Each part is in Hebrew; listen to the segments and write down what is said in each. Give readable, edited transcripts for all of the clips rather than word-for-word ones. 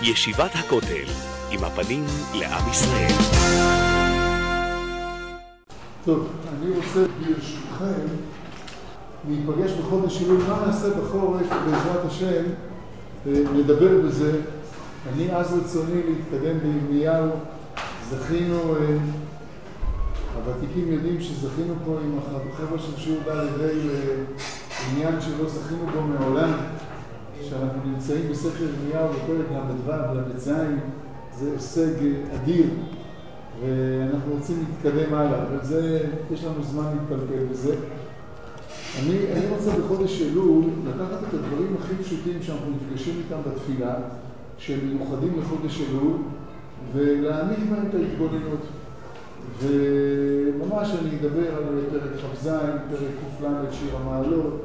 ישיבת הכותל, עם הפנים לעם ישראל. טוב, אני רוצה ברשותכם להיפגש בחודש אלול. מה נעשה בחורף בעזרת השם? נדבר בזה. אני אז רצוני להתקדם בירמיהו. זכינו, הוותיקים יודעים שזכינו פה עם החבר'ה של שיעור ד' עניין שלא זכינו בו מעולם, שאנחנו נמצאים בספר ירמיהו בפרק ל"ז. זה הישג אדיר ואנחנו רוצים להתקדם הלאה, אבל יש לנו זמן להתפלפל בזה. אני רוצה בחודש אלול לקחת את הדברים הכי פשוטים שאנחנו נפגשים איתם בתפילה, שהם מיוחדים לחודש אלול, ולהעמיק בהם את ההתבוננות. וממש אני אדבר על פרק כ"ז, פרק ק"ל, שיר המעלות,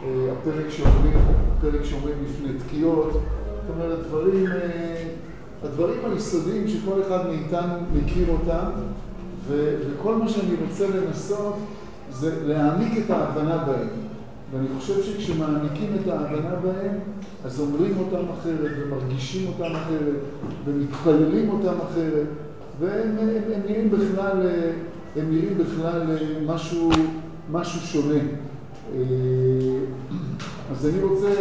הפרק שעומד לפני תקיעות. זאת אומרת, הדברים היסודיים שכל אחד מאיתנו מכיר אותם, וכל מה שאני רוצה לנסות זה להעמיק את ההבנה בהם. ואני חושב שכשמעמיקים את ההבנה בהם, אז אומרים אותם אחרת, ומרגישים אותם אחרת, ומתפללים אותם אחרת, והם נראים בכלל משהו שונה. אז אני רוצה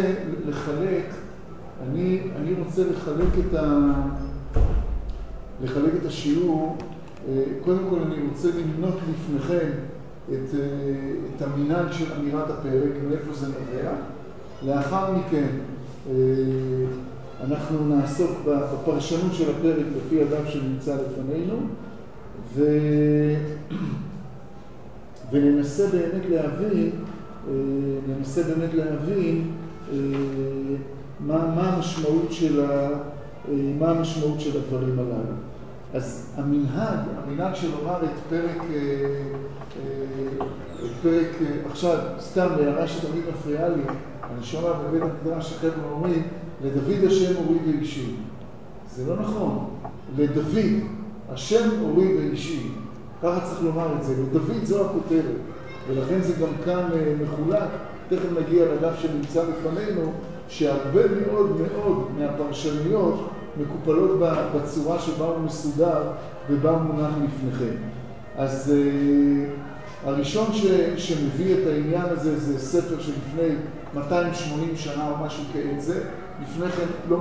לחלק את השיעור. קודם כל אני רוצה למנות לפניכם את המנהג של אמירת הפרק, מאיפה זה נובע. לאחר מכן אנחנו נעסוק בפרשנות של הפרק לפי הדף שנמצא לפנינו, וננסה באמת להבין מה המשמעות של הדברים הללו. אז המנהג של לומר את פרק עכשיו, סתם להערה שתמיד מפריעה לי, אני שומע בבית המדרש החבר'ה אומרים, לדוד השם אורי ואישי. זה לא נכון. לדוד השם אורי ואישי. ככה צריך לומר את זה. לדוד זו הכותרת. ולכן זה גם כאן מחולק. תכף נגיע לדף שנמצא לפנינו, שהרבה מאוד מהפרשנויות מקופלות בצורה שבה הוא מסודר ובה הוא מונח לפניכם. אז הראשון שמביא את העניין הזה זה ספר שלפני 280 שנה או משהו כזה. לפני כן לא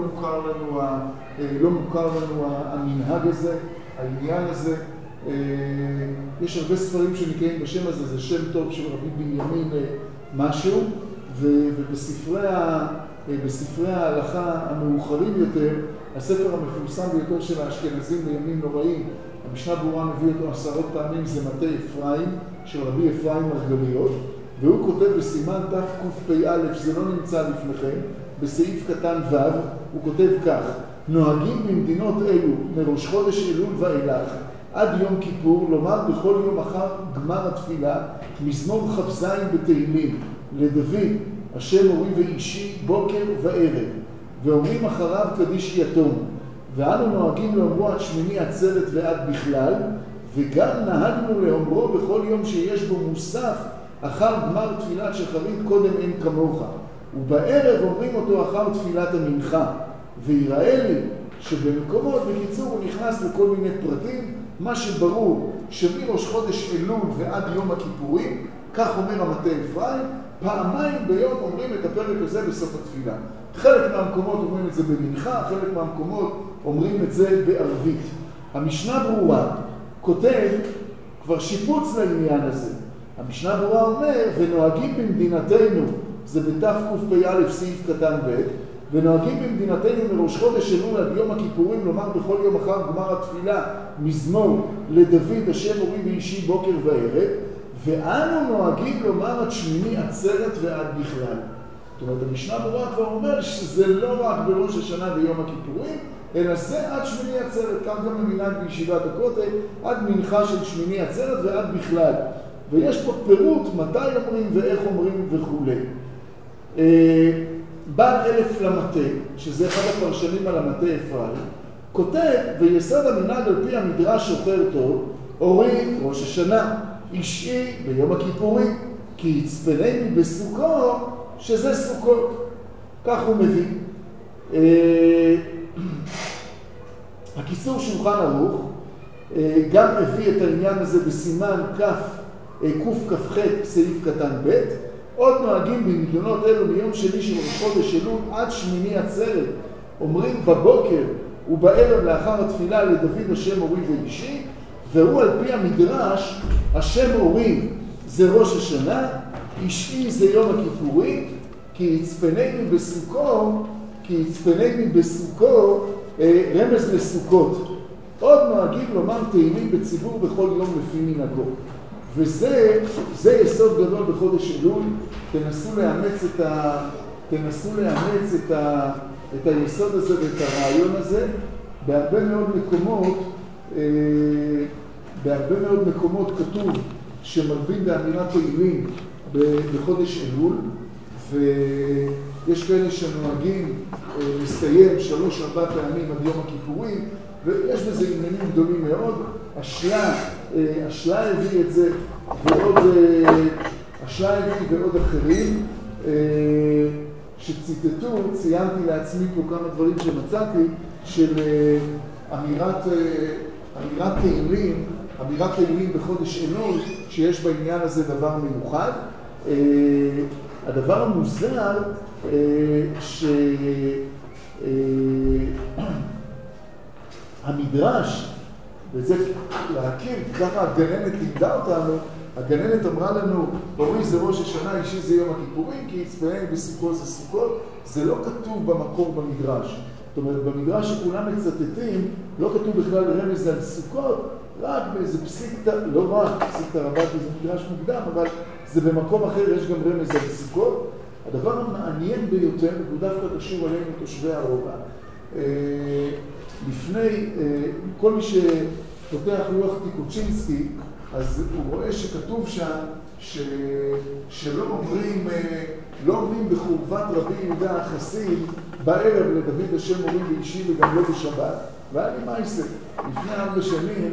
מוכר לנו המנהג הזה, העניין הזה. יש הרבה ספרים שנקראים בשם הזה, זה שם טוב של רבי בנימין משהו, ובספרי ההלכה המאוחרים יותר, הספר המפורסם ביותר של האשכנזים בימים נוראים, המשנה ברורה מביא אותו 10 פעמים, זה מטה אפרים של רבי אפרים מרגליות, והוא כותב בסימן תקפ"א, זה לא נמצא לפניכם, בסעיף קטן ו', הוא כותב כך: נוהגים במדינות אלו מראש חודש אלול ואילך עד יום כיפור לומר בכל יום אחר גמר התפילה מזמור כ"ז בתהילים לדוד השם אורי ואישי בוקר וערב, ואומרים אחריו קדיש יתום, ואנו נוהגים לאומרו עד שמיני עצרת ועד בכלל, וגם נהגנו לאומרו בכל יום שיש בו מוסף אחר גמר תפילת שחרית קודם אין כמוך, ובערב אומרים אותו אחר תפילת המנחה. ויראה לי שבמקומות, בקיצור, הוא נכנס לכל מיני פרטים. מה שברור שמראש חודש אלול ועד יום הכיפורים, כך אומר המטה אפרים, פעמיים ביום אומרים את הפרק הזה בסוף התפילה. חלק מהמקומות אומרים את זה במנחה, חלק מהמקומות אומרים את זה בערבית. המשנה ברורה כותב כבר שיפוץ לעניין הזה. המשנה ברורה אומר, ונוהגים במדינתנו, זה בתקפ"א סעיף קטן ב', ונוהגים במדינתנו מראש חודש אלול עד יום הכיפורים לומר בכל יום אחר גמר התפילה מזמור לדוד השם אורי ואישי בוקר וערב, ואנו נוהגים לומר עד שמיני עצרת ועד בכלל. זאת אומרת, המשנה ברורה כבר אומר שזה לא רק בראש השנה ויום הכיפורים, אלא זה עד שמיני עצרת, כך גם המנהג בישיבת הכותל, עד מנחה של שמיני עצרת ועד בכלל. ויש פה פירוט מתי אומרים ואיך אומרים וכו'. בעל אלף למטה, שזה אחד הפרשנים על המטה אפרים, כותב, ויסד המנהג על פי המדרש שוחר טוב, אורי ראש השנה, אישי ביום הכיפורים, כי יצפנני בסוכות, שזה סוכות. כך הוא מביא. הקיצור שולחן ערוך גם הביא את העניין הזה בסימן קכ"ח סעיף קטן ב'. עוד נוהגים במדינות אלו מיום שני של ראש חודש אלול עד שמיני עצרת, אומרים בבוקר ובערב לאחר התפילה לדוד השם אורי ואישי, והוא על פי המדרש, השם אורי זה ראש השנה, אישי זה יום הכיפורים, כי יצפנני בסוכו רמז לסוכות. עוד נוהגים לומר תהילים בציבור בכל יום לפי מנהגו. וזה יסוד גדול בחודש אלול. תנסו לאמץ את היסוד הזה ואת הרעיון הזה. בהרבה מאוד מקומות כתוב שמרבים באמירת תהילים בחודש אלול, ויש כאלה שנוהגים לסיים 3-4 פעמים עד יום הכיפורים, ויש בזה עניינים גדולים מאוד. השלה הביא את זה, ועוד אחרים שציטטו. ציינתי לעצמי פה כמה דברים שמצאתי של אמירת תהילים בחודש אלול, שיש בעניין הזה דבר מיוחד. הדבר המוזר המדרש, וזה להכיר, ככה הגננת לימדה אותנו, הגננת אמרה לנו, אורי זה ראש השנה, אישי זה יום הכיפורים, כי יצפנני בסוכות זה סוכות. זה לא כתוב במקור במדרש. זאת אומרת, במדרש שכולם מצטטים, לא כתוב בכלל רמז על סוכות, רק באיזה פסיקתא, לא רק פסיקתא רבה, כי זה מדרש מוקדם, אבל זה במקום אחר, יש גם רמז על סוכות. הדבר המעניין ביותר, הוא דווקא קשור עלינו תושבי הרובע. לפני, כל מי שפותח לוח טיקוצ'ינסקי, אז הוא רואה שכתוב שם שלא אומרים בחורבת רבי יהודה החסיד בערב לדוד השם אורי ואישי וגם לא בשבת. והיה לי מייסר, לפני 4 שנים,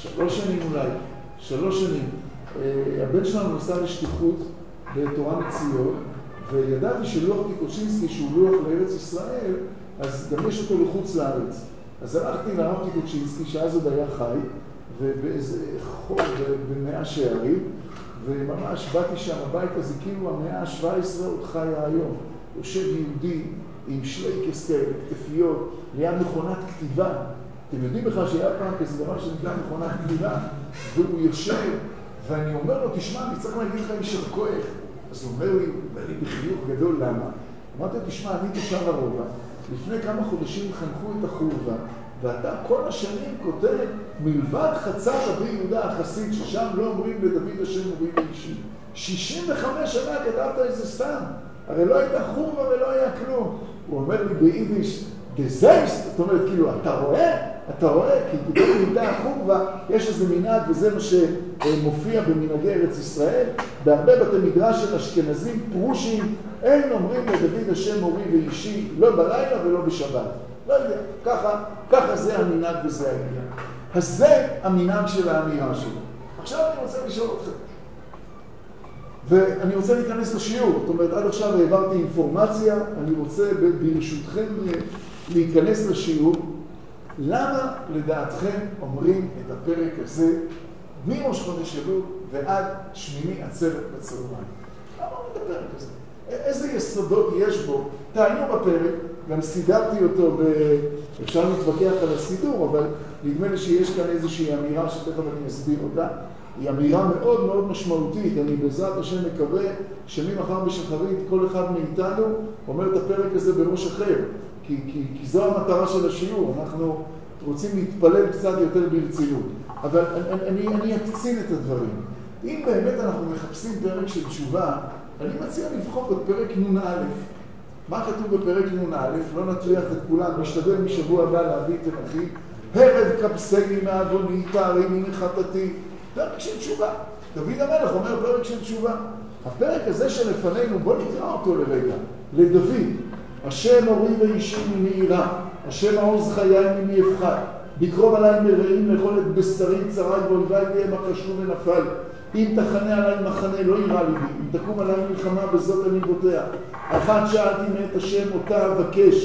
3 שנים, הבן שלנו נסע לשליחות בתורה מציון, וידעתי שלוח טיקוצ'ינסקי שהוא לוח לארץ ישראל, אז גם יש אותו לחוץ לארץ. אז הלכתי לרב טיקוצ'ינסקי, שאז עוד היה חי, ובאיזה חור במאה שערים, וממש באתי שם הביתה, זה כאילו המאה ה-17 עוד חיה היום. יושב יהודי עם שלייקס כאלה, כתפיות, ליד מכונת כתיבה. אתם יודעים בכלל שהיה פעם כזה דבר שנקרא מכונת כתיבה, והוא יושב, ואני אומר לו, תשמע, אני צריך להגיד לך יישר כוח. אז הוא אומר לי בחיוך גדול, למה? אמרתי, תשמע, אני תושב הרובע, לפני כמה חודשים חנכו את החורבה, ואתה כל השנים כותב מלבד חצר רבי יהודה החסיד, ששם לא אומרים לדוד השם אורי ואישי. 65 שנה כתבת איזה סתם, הרי לא הייתה חורבה ולא היה כלום. הוא אומר לי ביידיש, דזייסט, זאת אומרת, כאילו, אתה רואה, כי פתאום נהייתה החורבה, יש איזה מנהג, וזה מה שמופיע במנהגי ארץ ישראל. בהרבה בתי מדרש של אשכנזים פרושים, אין אומרים לדוד השם אורי ואישי, לא בלילה ולא בשבת. לא יודע, ככה זה המנהג וזה העניין. אז זה המנהג של האמירה שלו. עכשיו אני רוצה לשאול אתכם. ואני רוצה להיכנס לשיעור. זאת אומרת, עד עכשיו העברתי אינפורמציה, אני רוצה ברשותכם להיכנס לשיעור. למה לדעתכם אומרים את הפרק הזה מראש חודש אלול ועד שמיני עצרת בצהריים? למה אומרים את הפרק הזה? איזה יסודות יש בו? תעיינו בפרק, גם סידרתי אותו, אפשר להתווכח על הסידור, אבל נדמה לי שיש כאן איזושהי אמירה שתכף אני אסביר אותה. היא אמירה מאוד מאוד משמעותית. אני בעזרת השם מקווה שממחר בשחרית כל אחד מאיתנו אומר את הפרק הזה בראש אחר, כי זו המטרה של השיעור. אנחנו רוצים להתפלל קצת יותר ברצינות. אבל אני אקצין את הדברים. אם באמת אנחנו מחפשים פרק של תשובה, אני מציע לבחור בפרק נ"א. מה כתוב בפרק נ"א? לא נטריח את כולם, נשתדל משבוע הבא להביא את אחי. הרד כבסני מעווני, תעריני מחטאתי. פרק של תשובה. דוד המלך אומר פרק של תשובה. הפרק הזה שלפנינו, בוא נקרא אותו לרגע. לדוד, השם אורי ואישי ממאירה, השם העוז חיי ממי אפחד, בקרוב עליי מרעים לאכול את בשרי צרי ואויבי תהיה מקשו ונפל. אם תחנה עליי מחנה לא יראה לי, אם תקום עליי מלחמה בזאת אני בוטח. אחת שאלתי מאת השם אותה אבקש,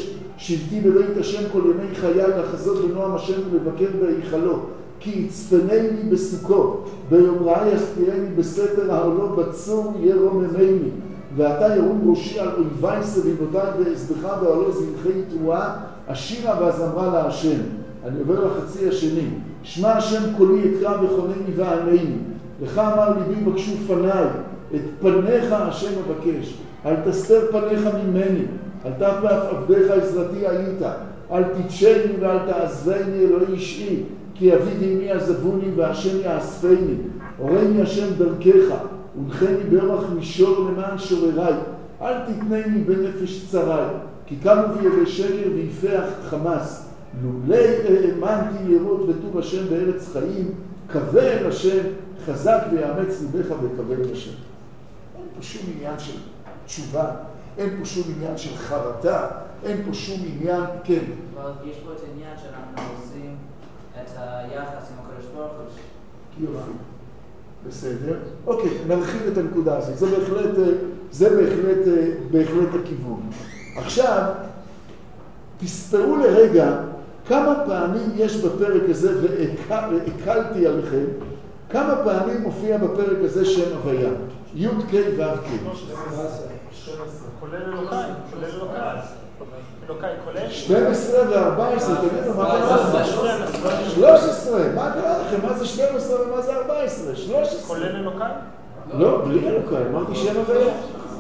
שבתי בבית השם כל ימי חיי לחזות בנועם השם ולבקר בהיכלו. כי יצפנני בסוכו, ביומראי יסתירני בסתר העולו בצור ירוממני. ואתה ירום ראשי על אויבי סביבותיי ואסבך בעולו זמחי תרועה, השירה והזמרה להשם. אני עובר לחצי השני. שמע השם קולי אקרא וכונני וענני. לך אמר ליבי בקשו פניי, את פניך השם אבקש. אל תסתר פניך ממני, אל תחבא עבדיך עזרתי היית. אל תתשני ואל תעזבני אלוהי אישי, כי אבי ואמי עזבוני והשם יאספני. הורני השם דרכך, ונחני באורח מישור למען שורריי. אל תתנני בנפש צריי, כי קמו וידי שקר ויפח חמאס. לולי האמנתי לראות בטוב השם בארץ חיים, קווה אל השם, חזק ויאמץ ליבך וקווה אל השם. אין פה שום עניין של תשובה, אין פה שום עניין של חרטה, אין פה שום עניין, כן. יש פה את העניין שאנחנו עושים את היחס עם הקדוש ברוך הוא. יופי. בסדר. אוקיי, נרחיב את הנקודה הזאת. זה בהחלט הכיוון. עכשיו, תספרו לרגע כמה פעמים יש בפרק הזה, והקלתי עליכם, כמה פעמים מופיע בפרק הזה שם הוויה. י' ק' ו' ק'. 12, כולל אלוקאי, אלוקאי כולל? 12 ו-14, תגידו, מה קרה? 13, מה קרה לכם? מה זה 12 ומה זה 14? 13. כולל אלוקאי? לא, בלי אלוקאי, אמרתי שם הוויה.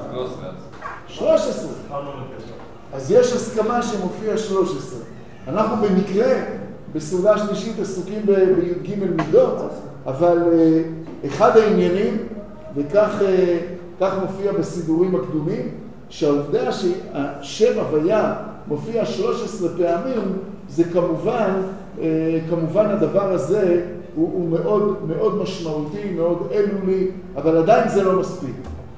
13. אז יש הסכמה שמופיע 13. אנחנו במקרה, בסעודה שלישית, עסוקים בי"ג מידות, אבל אחד העניינים, וכך מופיע בסידורים הקדומים, שהעובדה שהשם הוויה מופיע 13 פעמים, זה כמובן הדבר הזה הוא מאוד מאוד משמעותי, מאוד אלולי, אבל עדיין זה לא מספיק.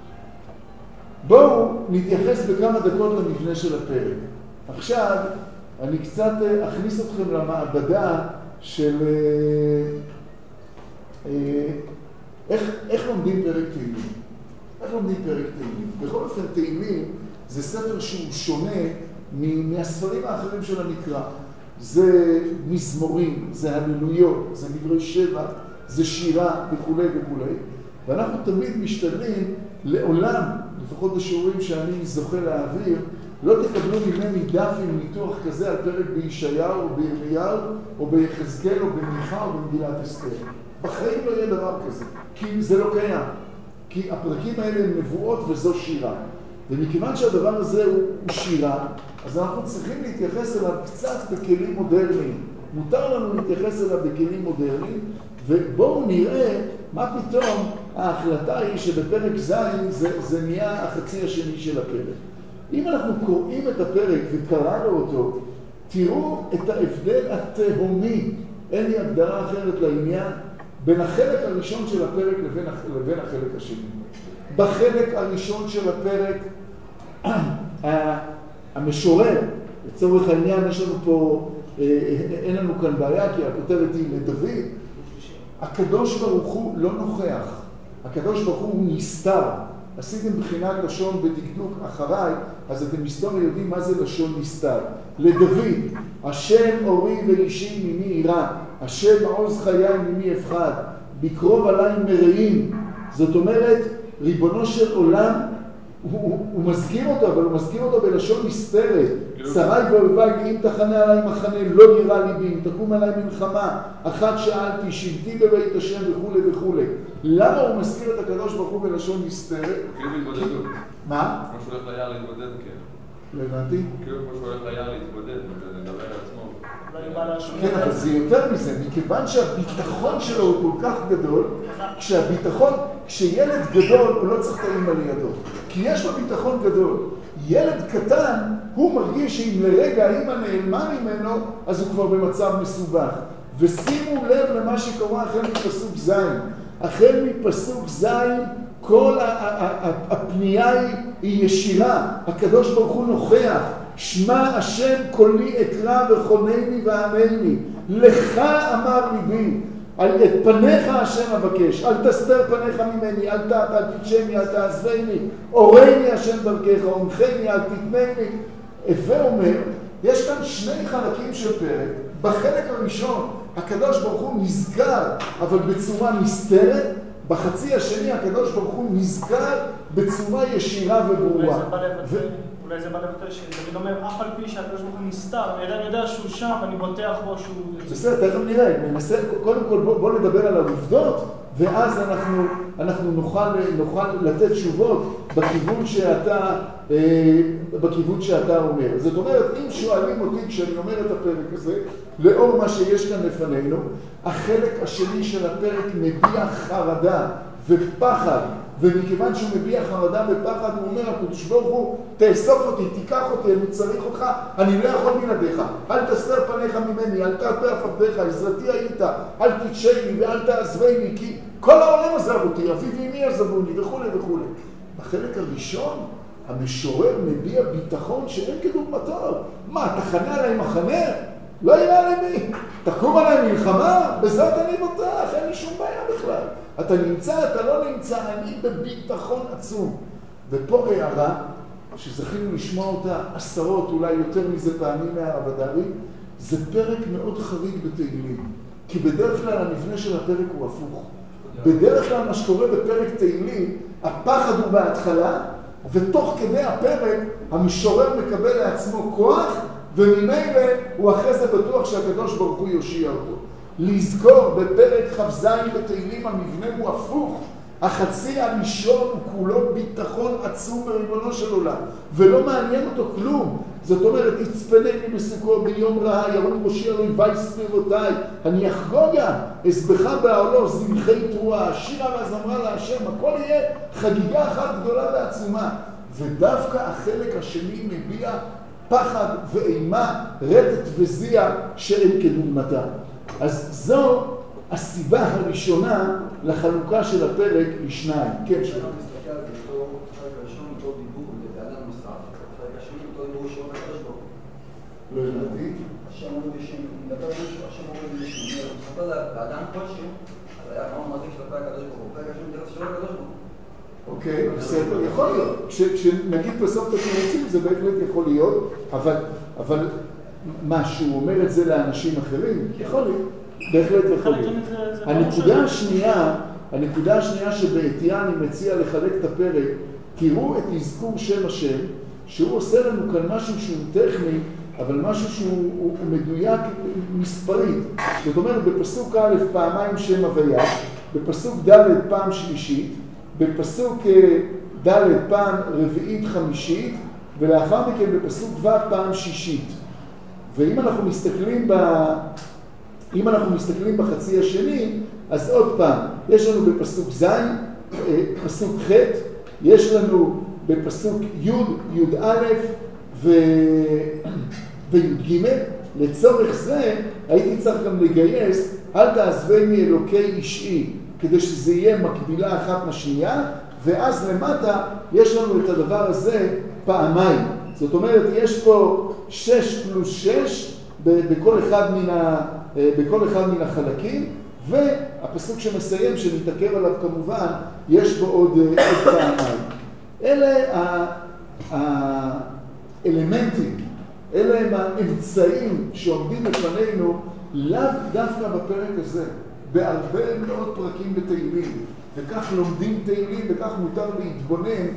בואו נתייחס בכמה דקות למבנה של הפרק. עכשיו אני קצת אכניס אתכם למעבדה של איך לומדים פרק תהילים. איך לומדים פרק תהילים? בכל אופן תהילים זה ספר שהוא שונה מהספרים האחרים של המקרא. זה מזמורים, זה הללויות, זה דברי שבח, זה שירה וכו' וכו'. ואנחנו תמיד משתדלים לעולם, לפחות בשיעורים שאני זוכה להעביר, לא תקבלו ממני דף עם ניתוח כזה על פרק בישעיהו או בירמיהו או ביחזקאל או במיכה או במגילת אסתר. בחיים לא יהיה דבר כזה, כי זה לא קיים. כי הפרקים האלה הם נבואות וזו שירה. ומכיוון שהדבר הזה הוא שירה, אז אנחנו צריכים להתייחס אליו קצת בכלים מודרניים. מותר לנו להתייחס אליו בכלים מודרניים, ובואו נראה מה פתאום ההחלטה היא שבפרק ז' זה נהיה החצי השני של הפרק. אם אנחנו קוראים את הפרק וקראנו אותו, תראו את ההבדל התהומי, אין לי הגדרה אחרת לעניין, בין החלק הראשון של הפרק לבין החלק השני. בחלק הראשון של הפרק, המשורר, לצורך העניין יש לנו פה, אין לנו כאן בעיה, כי הכותרת היא לדוד, הקדוש ברוך הוא לא נוכח, הקדוש ברוך הוא נסתר. עשיתם בחינת לשון בדקדוק אחריי, אז אתם מסתום יודעים מה זה לשון נסתר. לדוד, השם אורי ואישי ממי ירא, השם מעוז חיי ממי אפחד, בקרוב עליי מרעים. זאת אומרת, ריבונו של עולם, הוא מזכיר אותו, אבל הוא מזכיר אותו בלשון נסתרת. שרי ואויבי, אם תחנה עליי מחנה, לא ירא ליבי, אם תקום עליי מלחמה, אחת שאלתי, שבתי בבית השם וכו' וכו'. למה הוא מזכיר את הקדוש ברוך הוא בלשון נסתרת? כאילו להתבודדות. מה? כמו שהוא הולך ליער להתבודד, כן. לא הבנתי? כאילו כמו שהוא הולך ליער להתבודד, לדבר על עצמו. כן, אבל זה יותר מזה, מכיוון שהביטחון שלו הוא כל כך גדול, כשילד גדול הוא לא צריך את האמא לידו, כי יש לו ביטחון גדול. ילד קטן, הוא מרגיש שאם לרגע האמא נעלמה ממנו, אז הוא כבר במצב מסובך. ושימו לב למה שקורה החל מפסוק ז'. החל מפסוק ז', כל הפנייה היא ישירה. הקדוש ברוך הוא נוכח. שמע השם קולי אקרא וכונני וענני. לך אמר ליבי. את פניך השם אבקש, אל תסתר פניך ממני, אל תתשני, אל תעזבני, אורני השם דרכך, אומחני, אל תתנני. ואומר, יש שני חלקים של פרק. בחלק הראשון הקדוש ברוך הוא נזכר, אבל בצורה נסתרת. בחצי השני הקדוש ברוך הוא נזכר בצורה ישירה וברורה. אולי זה בא לבטא שדוד אומר, אף על פי שהקדוש ברוך הוא נסתר, אני עדיין יודע שהוא שם ואני בוטח בו שהוא... בסדר, תכף נראה. קודם כל בוא נדבר על העובדות, ואז אנחנו נוכל לתת תשובות בכיוון שאתה אומר. זאת אומרת, אם שואלים אותי כשאני אומר את הפרק הזה, לאור מה שיש כאן לפנינו, החלק השני של הפרק מביע חרדה ופחד, ומכיוון שהוא מביע חרדה ופחד, הוא אומר, הקדוש ברוך הוא, תאסוף אותי, תיקח אותי, אני צריך אותך, אני לא יכול בלעדיך. אל תסתר פניך ממני, אל תעטוף עבדיך, עזרתי היית, אל תדשני ואל תעזבני, כי כל העולם עזב אותי, אבי ואמי עזבוני וכו' וכו'. בחלק הראשון, המשורר מביע ביטחון שאין כדוגמתו. מה, תחנה עליי מחנה? לא יראה למי. תקום עליי מלחמה? בזאת אני בוטח, אין לי שום בעיה בכלל. אתה נמצא, אתה לא נמצא, אני בביטחון עצום. ופה הערה, שזכינו לשמוע אותה עשרות, אולי יותר מזה פעמים מהרב הדרי, זה פרק מאוד חריג בתהילים. כי בדרך כלל המבנה של הפרק הוא הפוך. בדרך כלל מה שקורה בפרק תהילים, הפחד הוא בהתחלה, ותוך כדי הפרק המשורר מקבל לעצמו כוח, וממילא הוא אחרי זה בטוח שהקדוש ברוך הוא יושיע אותו. לזכור בפרק כ"ז בתהילים המבנה הוא הפוך. החצי הראשון הוא כולו ביטחון עצום בריבונו של עולם, ולא מעניין אותו כלום. זאת אומרת, יצפנני בסוכו ביום רעה, ירום ראשי אלוהי סביבותיי, אני אחגוגה, אסבך בעולו, זמחי תרועה, שירה והזמרה להשם, הכל יהיה חגיגה אחת גדולה ועצומה. ודווקא החלק השני מביע פחד ואימה, רטט וזיע שאין כדוגמתה. אז זו הסיבה הראשונה לחלוקה של הפרק לשניים. כן, שלום. מסתכל על זה, החלק הראשון אותו דיבור לאדם נוסף, החלק השני אותו דיבור שאומר הקדוש ברוך הוא. לא הבנתי. השם אומר בשם, מדבר מישהו, השם אומר בשם, הוא מספר לאדם כלשהו, אז היה כמה מרחיק של הפרק הקדוש ברוך הוא, הפרק השני מתייחס שלו לקדוש ברוך הוא. אוקיי, בסדר, יכול להיות. כשנגיד בסוף את התירוצים זה בהחלט יכול להיות, אבל מה, שהוא אומר את זה לאנשים אחרים? יכול להיות. בהחלט יכול להיות. הנקודה השנייה שבעתיה אני מציע לחלק את הפרק, תראו את אזכור שם השם, שהוא עושה לנו כאן משהו שהוא טכני, אבל משהו שהוא מדויק מספרית. זאת אומרת, בפסוק א' פעמיים שם הוויה, בפסוק ד' פעם שלישית, בפסוק ד' פעם רביעית חמישית, ולאחר מכן בפסוק ו' פעם שישית. ואם אנחנו מסתכלים בחצי השני, אז עוד פעם, יש לנו בפסוק ז', פסוק ח', יש לנו בפסוק י', י' א' וי' ג'. לצורך זה הייתי צריך גם לגייס, אל תעזבני אלוקי אישי, כדי שזה יהיה מקבילה אחת לשנייה, ואז למטה יש לנו את הדבר הזה פעמיים. זאת אומרת, יש פה 6 פלוס 6 בכל אחד מן החלקים, והפסוק שמסיים, שנתעכב עליו כמובן, יש בו עוד פעמיים. אלה האלמנטים, אלה הם האמצעים שעומדים בפנינו, לאו דווקא בפרק הזה, בהרבה מאוד פרקים בתהילים, וכך לומדים תהילים, וכך מותר להתבונן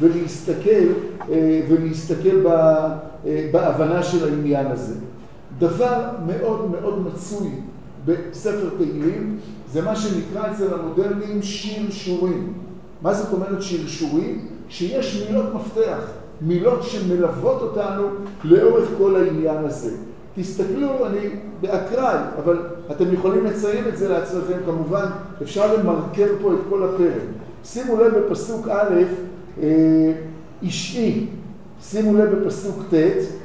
ולהסתכל בהבנה של העניין הזה. דבר מאוד מאוד מצוי בספר תהילים, זה מה שנקרא אצל המודרניים שרשורים. מה זאת אומרת שרשורים? שיש מילות מפתח, מילות שמלוות אותנו לאורך כל העניין הזה. תסתכלו, אני באקראי, אבל אתם יכולים לציין את זה לעצמכם, כמובן אפשר למרקר פה את כל הפרק. שימו לב בפסוק א', אישי, שימו לב בפסוק ט',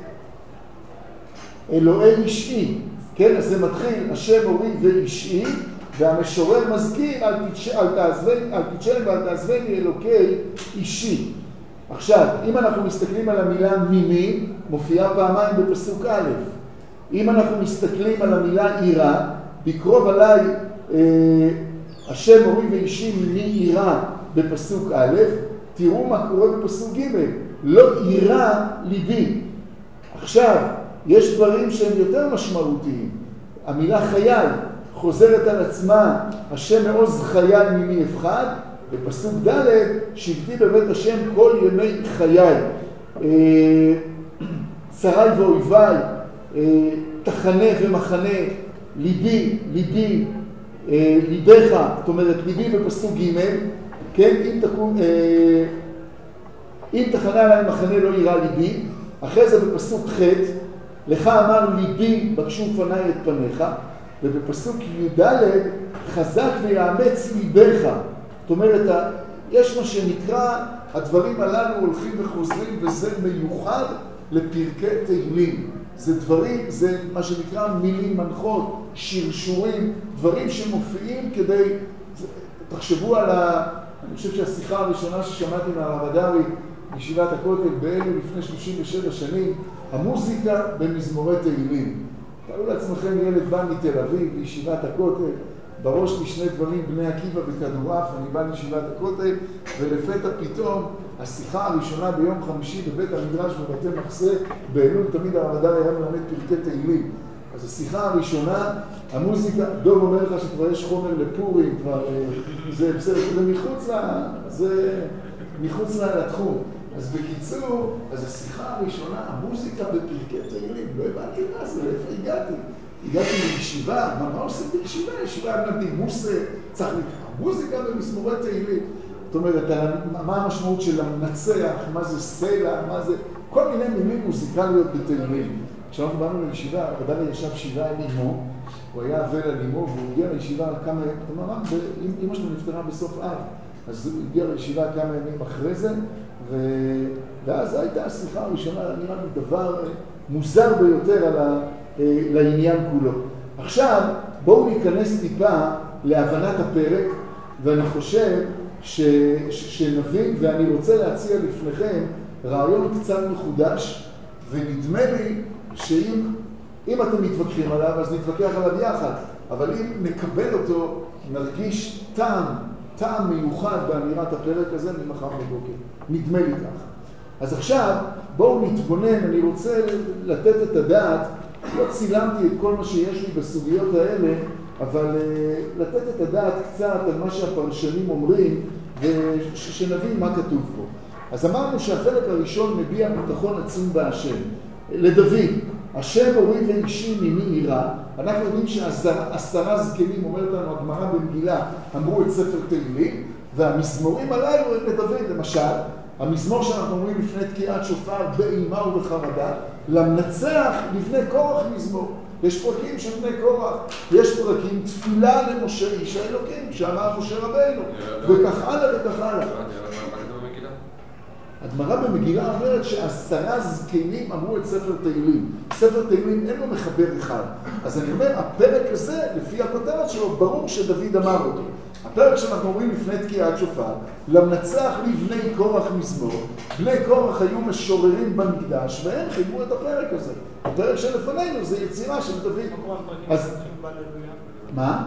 אלוהי אישי, כן? אז זה מתחיל, השם אורי ואישי, והמשורר מזכיר, אל תדשני ואל תעזבני אלוקי אישי. עכשיו, אם אנחנו מסתכלים על המילה מימי, מופיעה פעמיים בפסוק א'. אם אנחנו מסתכלים על המילה עירה, בקרוב עליי השם אורי ואישי מימי עירה בפסוק א', תראו מה קורה בפסוק ג', לא עירה ליבי. עכשיו, יש דברים שהם יותר משמעותיים. המילה חייל חוזרת על עצמה, השם מעוז חייל ממי אפחד, בפסוק ד' שבתי בבית השם כל ימי חיי. צרי ואויביי, תחנה ומחנה, ליבי, ליבי, ליבך, זאת אומרת ליבי בפסוק ג', כן, אם תחנה עליי מחנה לא יראה ליבי, אחרי זה בפסוק ח' לך אמר ליבי בקשו פניי את פניך, ובפסוק י' חזק ויאמץ ליבך. זאת אומרת, יש מה שנקרא, הדברים הללו הולכים וחוזרים, וזה מיוחד לפרקי תהילים. זה דברים, זה מה שנקרא מילים מנחות, שרשורים, דברים שמופיעים כדי, תחשבו על אני חושב שהשיחה הראשונה ששמעתי מהרב הדרי, בישיבת הכותל באלו לפני 37 שנים, המוזיקה במזמורי תהילים. תראו לעצמכם ילד בא מתל אביב בישיבת הכותל, בראש לי שני דברים, בני עקיבא וכדורעף, אני בא לישיבת הכותל, ולפתע פתאום השיחה הראשונה ביום חמישי בבית המדרש בבתי מחסה, באלול תמיד הרב הדרי היה מלמד פרקי תהילים. אז השיחה הראשונה, המוזיקה, דוב אומר לך שכבר יש חומר לפורים, כבר זה בסדר, זה מחוץ לתחום. אז בקיצור, אז השיחה הראשונה, המוזיקה בפרקי תהילים, לא הבנתי מה זה, איפה הגעתי? הגעתי לישיבה, מה עושים בישיבה? ישיבה מלמדים מוסה, צריך מוזיקה במזמורי תהילים. זאת אומרת, מה המשמעות של המנצח, מה זה סלע, מה זה, כל מיני מילים מוזיקליות בתהילים. כשאנחנו באנו לישיבה, הדרי ישב 7 עם אמו, הוא היה אבל על אמו, והוא הגיע לישיבה כמה ימים, זאת אומרת, אמא שלו נפטרה בסוף אב, אז הוא הגיע לישיבה כמה ימים אחרי זה, ואז הייתה השיחה הראשונה, נראה לי דבר מוזר ביותר לעניין כולו. עכשיו, בואו ניכנס טיפה להבנת הפרק, ואני חושב שנבין, ואני רוצה להציע לפניכם רעיון קצת מחודש, ונדמה לי שאם אתם מתווכחים עליו, אז נתווכח עליו יחד, אבל אם נקבל אותו, נרגיש טעם מיוחד באמירת הפרק הזה ממחר בבוקר. נדמה לי ככה. אז עכשיו, בואו נתבונן, אני רוצה לתת את הדעת, לא צילמתי את כל מה שיש לי בסוגיות האלה, אבל לתת את הדעת קצת על מה שהפרשנים אומרים, ושנבין מה כתוב פה. אז אמרנו שהחלק הראשון מביע ביטחון עצום בהשם. לדוד, השם אורי ואישי ממי ירא. אנחנו יודעים ש10 זקנים, אומרת לנו הגמרא במגילה, אמרו את ספר תהילים, והמזמורים הללו הם לדוד. למשל, המזמור שאנחנו אומרים לפני תקיעת שופר באימה ובחרדה, למנצח לבני קורח מזמור. יש פרקים של בני קורח, יש פרקים תפילה למשה איש האלוקים, שאמר משה רבינו, וכך הלאה וכך הלאה. הגמרא במגילה אומרת ש10 זקנים אמרו את ספר תהילים. ספר תהילים אין לו מחבר אחד. אז אני אומר, הפרק הזה, לפי הכותרת שלו, ברור שדוד אמר אותו. הפרק שאנחנו אומרים לפני תקיעת שופר, למנצח לבני קורח מזמור. בני קורח היו משוררים במקדש, והם חיברו את הפרק הזה. הפרק שלפנינו זה יצירה של דוד. אז מה?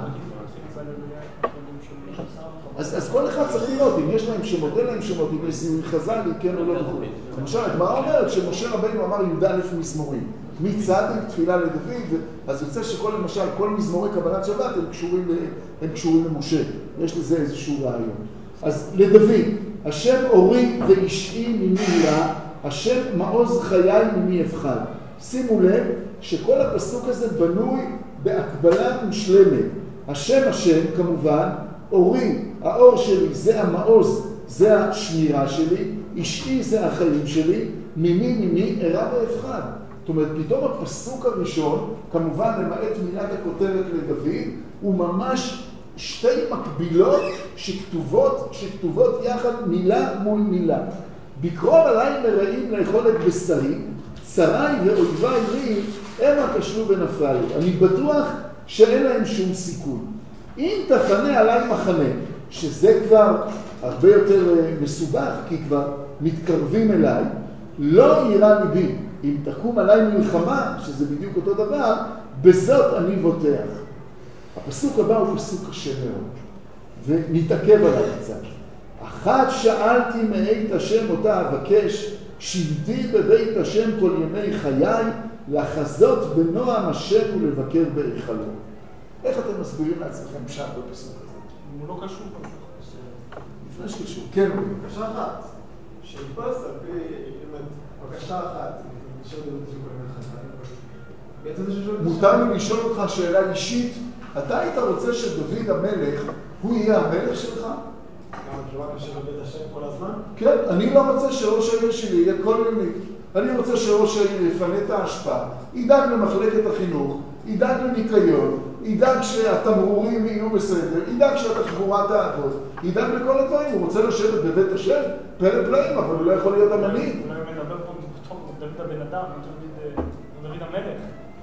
אז כל אחד צריך לראות, אם יש להם שמות, אין להם שמות, אם יש זיהוי חז"לי, כן או לא וכו'. למשל, הגמרא אומרת שמשה רבינו אמר י"א מזמורים. מצדיק תפילה לדוד, אז יוצא למשל, כל מזמורי קבלת שבת הם קשורים למשה. יש לזה איזשהו רעיון. אז לדוד, השם אורי ואישי ממי ירא, השם מעוז חיי ממי אפחד. שימו לב שכל הפסוק הזה בנוי בהקבלה מושלמת. השם כמובן, אורי, האור שלי זה המעוז, זה השמירה שלי, אישי זה החיים שלי, ממי אירע ואפחד. זאת אומרת, פתאום הפסוק הראשון, כמובן למעט מילת הכותרת לדוד, הוא ממש שתי מקבילות שכתובות יחד מילה מול מילה. בקרוב עליי מראים לאכול את בשרי, צרי ואויביי לי, המה כשלו ונפלו. אני בטוח שאין להם שום סיכון. אם תחנה עליי מחנה, שזה כבר הרבה יותר מסובך, כי כבר מתקרבים אליי, לא ירא ליבי. אם תקום עליי מלחמה, שזה בדיוק אותו דבר, בזאת אני בוטח. הפסוק הבא הוא פסוק קשה מאוד, ונתעכב עליו קצת. אחת שאלתי מאת השם אותה אבקש, שבתי בבית השם כל ימי חיי, לחזות בנועם השם ולבקר בהיכלו. איך אתם מסבירים לעצמכם פשט בפסוק הזה? הוא לא קשור פה. לפני שקשור. כן. בקשה אחת, שהדפס על פי, בקשה אחת, מותר לי לשאול אותך שאלה אישית, אתה היית רוצה שדוד המלך, הוא יהיה המלך שלך? גם תשובה קשה בבית השם כל הזמן? כן, אני לא רוצה שראש העיר שלי יהיה כל יומי. אני רוצה שראש העיר יפנה את ההשפעה, ידאג למחלקת החינוך, ידאג לניקיון, ידאג שהתמרורים יהיו בסדר, ידאג שהתחבורה תעבוד, ידאג לכל הדברים. הוא רוצה לשבת בבית השם, פלא פלאים, אבל הוא לא יכול להיות המנהיג. אולי הוא מדבר פה מתוך דוד הבן אדם, דוד המלך.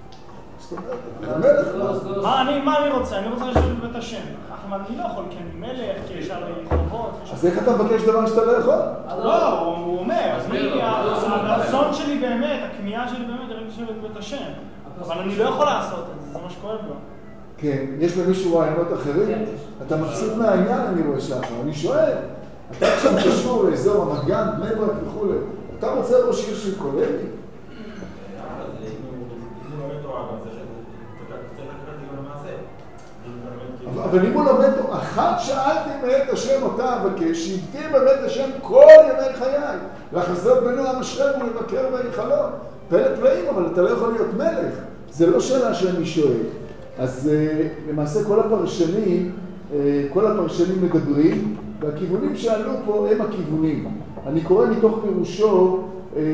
המלך, מה אני רוצה? אני רוצה לשבת בבית השם. אני לא יכול, כי אני מלך, כי יש עלי חובות. אז איך אתה מבקש דבר שאתה לא יכול? לא, הוא אומר, הרצון שלי באמת, הכמיהה שלי באמת, היא לשבת בבית השם. אבל אני לא יכול לעשות את זה, זה מה שכואב לו. כן, יש למישהו רעיונות אחרים? אתה מבסוט מהעניין, אני רואה שלך. אני שואל, אתה עכשיו קשור לאזור המגן, בני ברק וכו'. אתה רוצה ראש עיר של קולגי? אבל אם הוא לומד, אחת שאלתי מאת השם אותה אבקש, שיבכה בבית השם כל ימי חיי, לחזות בנועם השם ולבקר בהיכלו. פלא פלאים, אבל אתה לא יכול להיות מלך. זה לא שאלה שאני שואל. אז למעשה כל הפרשנים מדברים, והכיוונים שעלו פה הם הכיוונים. אני קורא מתוך פירושו,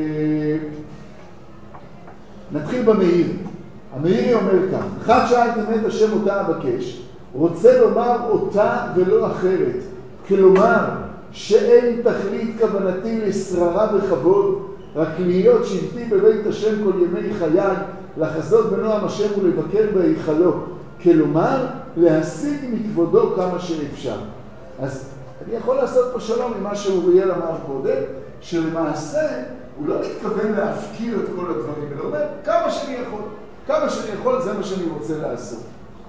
נתחיל במאיר. המאירי אומר כך, אחד שאלתי מאת השם אותה אבקש, רוצה לומר אותה ולא אחרת. כלומר, שאין תכלית כוונתי לשררה וכבוד, רק להיות שבטי בבית השם כל ימי חיי, לחזות בנועם השם ולבקר בהיכלו. כלומר, להשיג מכבודו כמה שאפשר. אז אני יכול לעשות פה שלום ממה שאוריאל אמר קודם, שלמעשה הוא לא מתכוון להפקיר את כל הדברים, אלא אומר, כמה שאני יכול, זה מה שאני רוצה לעשות.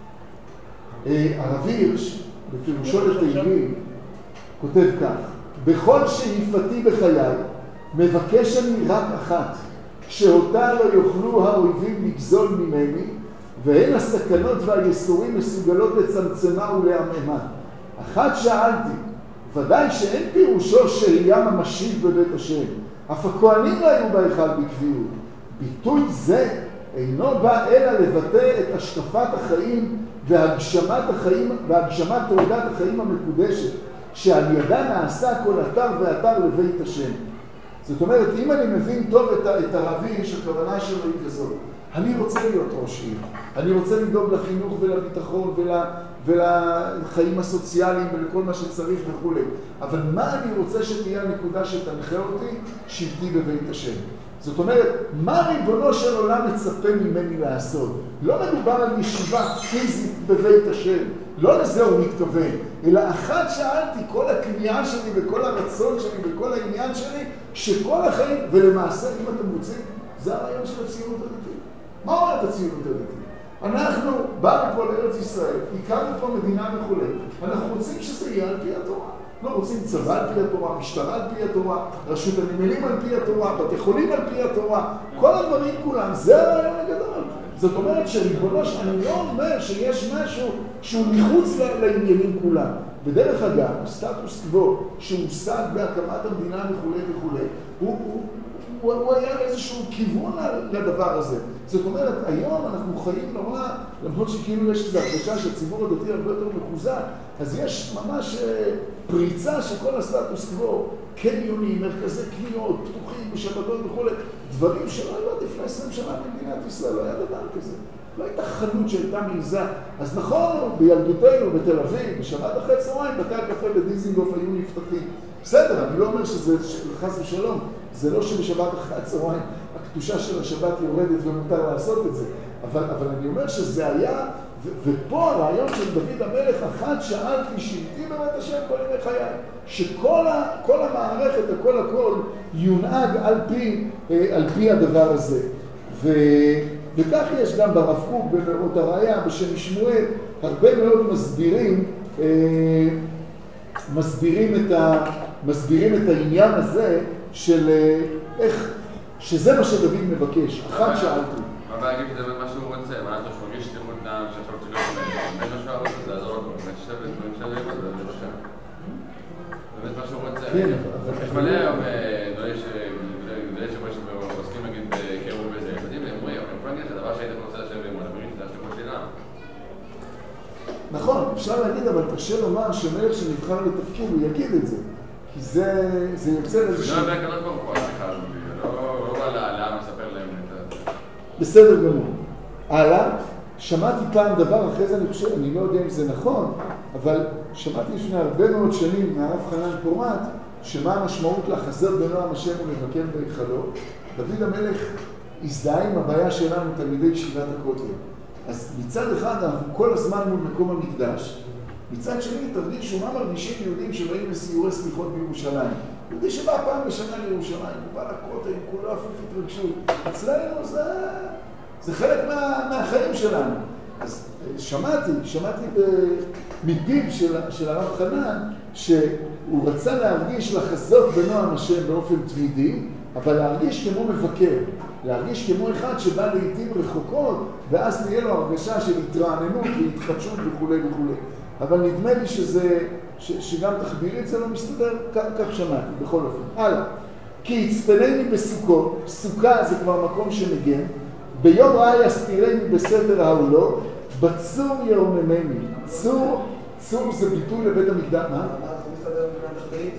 הרב הירש, בפירושו לתהילים, כותב כך, בכל שאיפתי בחיי, מבקש אני רק אחת, שאותה לא יוכלו האויבים לגזול ממני, והן הסכנות והייסורים מסוגלות לצמצמה ולעממה. אחת שאלתי, ודאי שאין פירושו שהייה ממשית בבית השם, אף הכהנים לא היו בהיכל בקביעות. ביטוי זה אינו בא אלא לבטא את השקפת החיים והגשמת תעודת החיים המקודשת, שעל ידה נעשה כל אתר ואתר לבית השם. זאת אומרת, אם אני מבין טוב את הרבי, שהכוונה שלו היא כזאת, אני רוצה להיות ראש עיר, אני רוצה לדאוג לחינוך ולביטחון ולחיים הסוציאליים ולכל מה שצריך וכו'. אבל מה אני רוצה שתהיה הנקודה שתנחה אותי? שבטי בבית השם. זאת אומרת, מה ריבונו של עולם מצפה ממני לעשות? לא מדובר על ישיבה פיזית בבית השם, לא לזה הוא מתכוון, אלא אחת שאלתי, כל הכניעה שלי וכל הרצון שלי וכל העניין שלי, שכל החיים, ולמעשה, אם אתם רוצים, זה הרעיון של הציונות הדתית. מה אומרת הציונות הדתית? אנחנו באנו פה לארץ ישראל, הקמנו פה מדינה וכו', אנחנו רוצים שזה יהיה על פי התורה. לא רוצים צבא על פי התורה, משטרה על פי התורה, רשות הנמלים על פי התורה, בתי חולים על פי התורה, כל הדברים כולם, זה הרעיון הגדול. זאת אומרת שריבונו, אני לא אומר שיש משהו שהוא מחוץ לעניינים כולם. בדרך אגב, הסטטוס קוו שהושג בהקמת המדינה וכו', הוא היה איזשהו כיוון לדבר הזה. זאת אומרת, היום אנחנו חיים נורא, למרות שכאילו יש איזו הרגשה שהציבור הדתי הרבה יותר מחוזק, אז יש ממש פריצה של כל הסטטוס קוו, קניונים, מרכזי קניות, פתוחים בשבתות וכו', דברים שלא היו לפני 20 שנה במדינת ישראל, לא היה דבר כזה. לא הייתה חנות שהייתה מעיזה. אז נכון, בילדותנו, בתל אביב, בשבת אחרי צהריים, בתי הקפה בדיזינגוף היו נפתחים. בסדר, אני לא אומר שזה חס ושלום, זה לא שבשבת אחרי הצהריים הקדושה של השבת יורדת ומותר לעשות את זה. אבל אני אומר שזה היה, ופה הרעיון של דוד המלך, אחד שאלתי שבטי בבית השם כל ימי חיי, שכל המערכת, הכל יונהג על פי הדבר הזה. וכך יש גם ברב קוק במאורות הראיה בשם שמואל, הרבה מאוד מסבירים את העניין הזה של שזה מה שדוד מבקש. אחת שאלתי. מה הבעיה להגיד, זה מה שהוא רוצה, מה אתה שמרגיש שתיכון טעם שעכשיו צריך להיות באמת מה שהוא רוצה, זה יעזור לו, באמת ששבת, דברים של לבד, זה בבקשה. באמת מה שהוא רוצה. יש מלא היום דברים שעוסקים נגיד בקירוב וזה, יודעים, הם אומרים, אני יכול להגיד לך, דבר שהייתם רוצה לשבת עם הדברים, זה השתיקות שלה. נכון, אפשר להגיד, אבל קשה לומר שמלך שנבחר לתפקיד, הוא יגיד את זה. כי זה יוצר איזושהי... לא, אני לא פה השיחה הזאת, לא בא לעם לספר להם את זה. בסדר גמור. הלאה, שמעתי פעם דבר, אחרי זה אני חושב, אני לא יודע אם זה נכון, אבל שמעתי לפני הרבה מאוד שנים מהרב חנן פורמט, שמה המשמעות לחזר בנועם השם ולבקר בהיכלו. דוד המלך הזדהה עם הבעיה שלנו, תלמידי ישיבת הכותל. אז מצד אחד אנחנו כל הזמן מול מקום המקדש, מצד שני תרגישו מה מרגישים יהודים שבאים לסיורי סליחות בירושלים. יהודי שבא פעם בשנה לירושלים, הוא בא לכותל, כולו אפילו התרגשות. אצלנו זה חלק מהחיים שלנו. אז שמעתי מפיו של הרב חנן, שהוא רצה להרגיש לחזות בנועם השם באופן תמידי, אבל להרגיש כמו מבקר, להרגיש כמו אחד שבא לעתים רחוקות, ואז תהיה לו הרגשה של התרעננות והתחדשות וכו' וכו'. אבל נדמה לי שגם תחבירית זה לא מסתדר, כך שמעתי, בכל אופן. הלאה. כי יצפנני בסוכות, סוכה זה כבר מקום שמגן, ביום רעי יסתירני בסתר העולו, בצור ירוממני. צור זה ביטוי לבית המקדש. מה? זה מסתדר מבחינת תחבירית?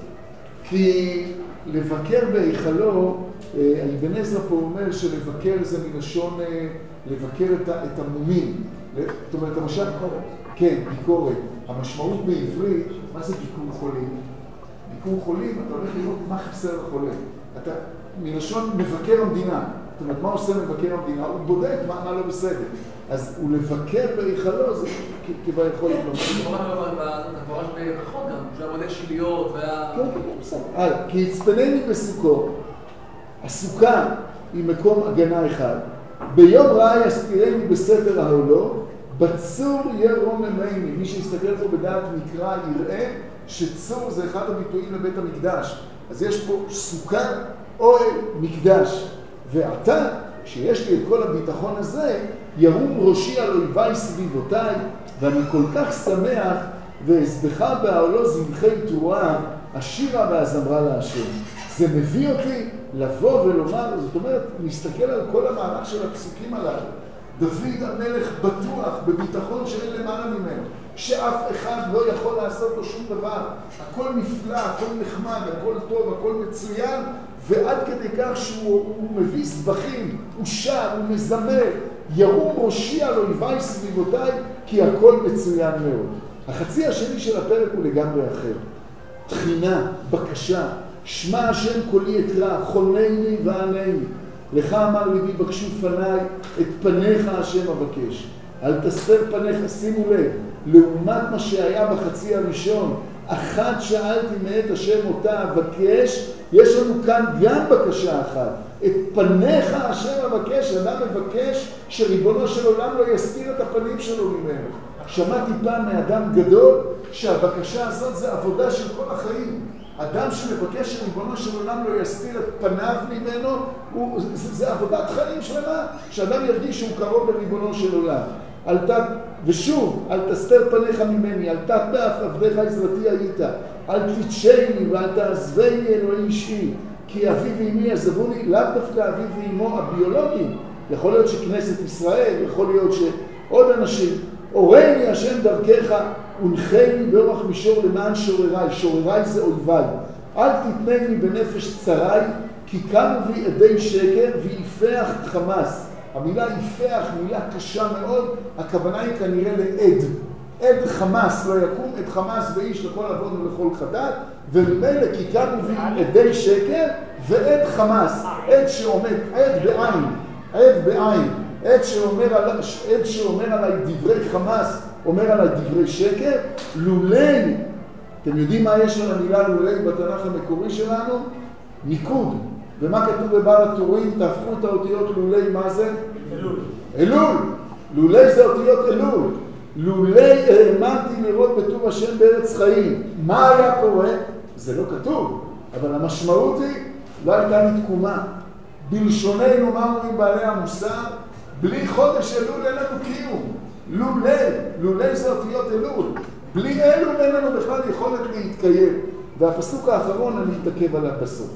כי לבקר בהיכלו, אבן עזרא פה אומר שלבקר זה מלשון לבקר את המומים. זאת אומרת, המשל... כן, ביקורת. המשמעות בעברית, מה זה ביקור חולים? ביקור חולים, אתה הולך לראות מה חסר לחולה. אתה מלשון מבקר המדינה. זאת אומרת, מה עושה מבקר המדינה? הוא בודק מה לא בסדר. אז הוא לבקר בהיכלו, זה כביכול לא בסדר. הגבורה שבחוק גם, שהוא בודק שיליות וה... כן, בסדר. הלאה, כי יצפנני בסוכו, הסוכה היא מקום הגנה אחד. ביום רעי יסתירני בסתר העולו, בצור ירוממני. מי שיסתכל פה בדעת מקרא יראה שצור זה אחד הביטויים לבית המקדש. אז יש פה סוכה, אוהל, מקדש. ועתה, כשיש לי את כל הביטחון הזה, ירום ראשי על אויביי סביבותיי, ואני כל כך שמח, ואזבחה בעולו זמחי תרועה, השירה והזמרה להשם. זה מביא אותי לבוא ולומר, זאת אומרת, להסתכל על כל המהלך של הפסוקים הללו. דוד המלך בטוח, בביטחון שאין למעלה ממנו, שאף אחד לא יכול לעשות לו שום דבר. הכל נפלא, הכל נחמד, הכל טוב, הכל מצוין, ועד כדי כך שהוא מביא סבכים, הוא שר, הוא מזמר, ירום ראשי על אויביי סביבותיי, כי הכל מצוין מאוד. החצי השני של הפרק הוא לגמרי אחר. תחינה, בקשה, שמע השם קולי אקרא, חונני וענני. לך אמר ליבי בקשו פניי, את פניך השם אבקש. אל תסתר פניך, שימו לב, לעומת מה שהיה בחצי הראשון, אחת שאלתי מאת השם אותה אבקש, יש לנו כאן גם בקשה אחת. את פניך השם אבקש, אדם מבקש שריבונו של עולם לא יסתיר את הפנים שלו ממנו. שמעתי פעם מאדם גדול שהבקשה הזאת זה עבודה של כל החיים. אדם שמבקש שריבונו של עולם לא יסתיר את פניו ממנו, זה עבודת חיים שלמה, שאדם ירגיש שהוא קרוב לריבונו של עולם. ושוב, אל תסתר פניך ממני, אל תטבע עבדיך עזרתי היית, אל תתשני ואל תעזבני אלוהי אישי, כי אבי ואמי עזבוני, לאו דווקא אבי ואמו הביולוגיים, יכול להיות שכנסת ישראל, יכול להיות שעוד אנשים, אורני השם דרכך, ונחני באורח מישור למען שורריי, שורריי זה אויביי, אל תתנני בנפש צריי, כי קמו בי עדי שקר ויפח חמאס. המילה יפח, מילה קשה מאוד, הכוונה היא כנראה לעד. עד חמאס לא יקום, עד חמאס ואיש לכל עבוד ולכל חדד, וממילא כי קמו בי עדי שקר ועד חמאס, עד שעומד, עד בעין, עד בעין, עד שאומר עליי דברי חמאס, אומר עליי דברי שקר, לולי, אתם יודעים מה יש על המילה לולי בתנ"ך המקורי שלנו? ניקוד. ומה כתוב בבעל הטורים? תהפכו את האותיות לולי, מה זה? אלול. אלול. לולי זה אותיות אלול. לולי האמנתי לראות בטוב השם בארץ חיים. מה היה קורה? זה לא כתוב, אבל המשמעות היא, לא הייתה לי תקומה. בלשוננו, מה אומרים בעלי המוסר? בלי חודש אלול אין לנו קיום. לולי זה אותיות אלול. בלי אלול אין לנו בכלל יכולת להתקיים. והפסוק האחרון אני מתעכב עליו בסוף.